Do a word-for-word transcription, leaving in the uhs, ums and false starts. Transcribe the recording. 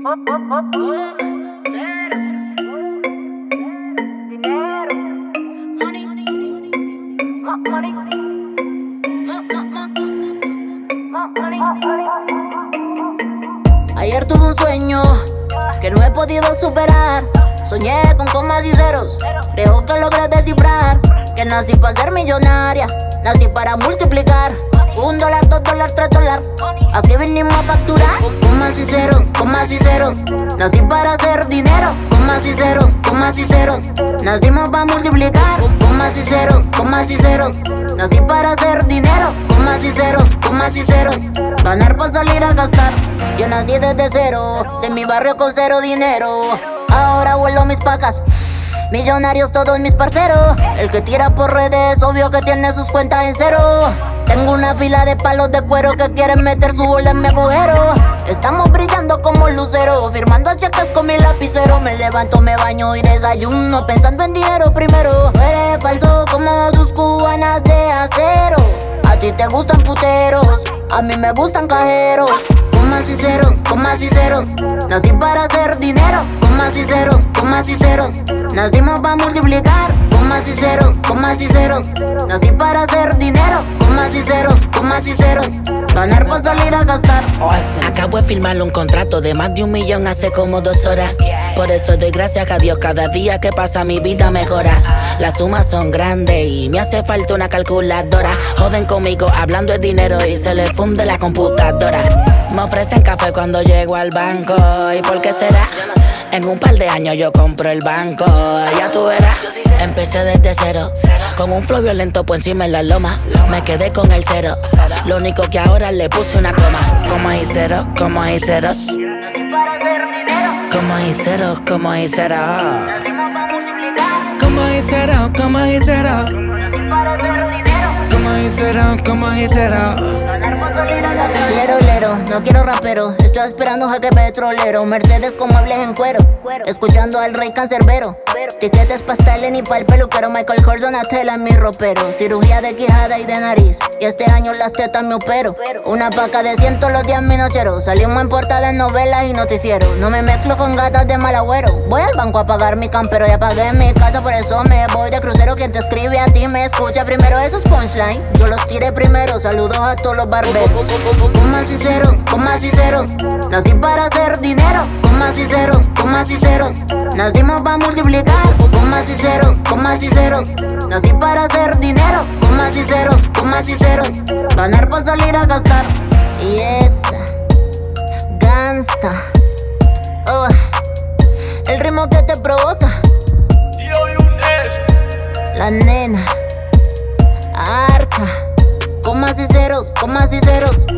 Ayer tuve un sueño que no he podido superar. Soñé con comas y ceros, creo que logré descifrar que nací para ser millonaria, nací para multiplicar. Un dólar, dos dólares, tres dólares, aquí vinimos a facturar. Comas y ceros, comas y ceros, nací para hacer dinero. Comas y ceros, comas y ceros, nacimos para multiplicar. Comas y ceros, comas y ceros, nací para hacer dinero. Comas y ceros, comas y ceros, ganar para salir a gastar. Yo nací desde cero, de mi barrio con cero dinero. Ahora vuelo mis pacas, millonarios todos mis parceros. El que tira por redes, obvio que tiene sus cuentas en cero. Tengo una fila de palos de cuero que quieren meter su bola en mi agujero. Estamos brillando como lucero, firmando cheques con mi lapicero. Me levanto, me baño y desayuno pensando en dinero primero. Tú eres falso como tus cubanas de acero. A ti te gustan puteros, a mí me gustan cajeros. Comas y ceros, comas y ceros, nací para hacer dinero. Comas y ceros, comas y ceros, nacimos para multiplicar. Comas y ceros, comas y ceros, nací para hacer dinero. Comas y ceros, comas y ceros, ganar para salir a gastar. Acabo de firmar un contrato de más de un millón hace como dos horas. Por eso doy gracias a Dios, cada día que pasa mi vida mejora. Las sumas son grandes y me hace falta una calculadora. Joden conmigo hablando de dinero y se les funde la computadora. Me ofrecen café cuando llego al banco. ¿Y por qué será? En un par de años yo compro el banco. Ya tú verás. Empecé desde cero, con un flow violento por encima en la loma. Me quedé con el cero, lo único que ahora le puse una coma. Como y cero, como y ceros, Nací para hacer dinero, como y cero, como y cero. nacimos para multiplicar. Como y cero, como y cero, Nací para hacer dinero, como y cero, como y cero. ganar para salir a gastar. Lero, lero, no quiero rapero, estoy esperando jaque petrolero. Mercedes con muebles en cuero, escuchando al rey cancerbero. Tiquetes pasteles ni pa'l peluquero. Michael Kors, Donatella en mi ropero. Cirugía de quijada y de nariz, y este año las tetas me opero. Una paca de ciento los días mi nochero. Salimos en portada en novelas y noticieros. No me mezclo con gatas de mal agüero. Voy al banco a pagar mi campero. Ya pagué mi casa, por eso me voy de crucero. Quien te escribe a ti me escucha primero. Esos punchline, yo los tiré primero. Saludos a todos los barberos. Comas y ceros, comas y ceros, nací para hacer dinero. Comas y ceros, comas y ceros, nacimos para multiplicar. Comas y ceros, comas y ceros, nací para hacer dinero. Comas y ceros, comas y ceros, ganar para salir a gastar. Y esa gangsta, oh, el ritmo que te provoca. La nena Arca, comas y ceros, comas y ceros,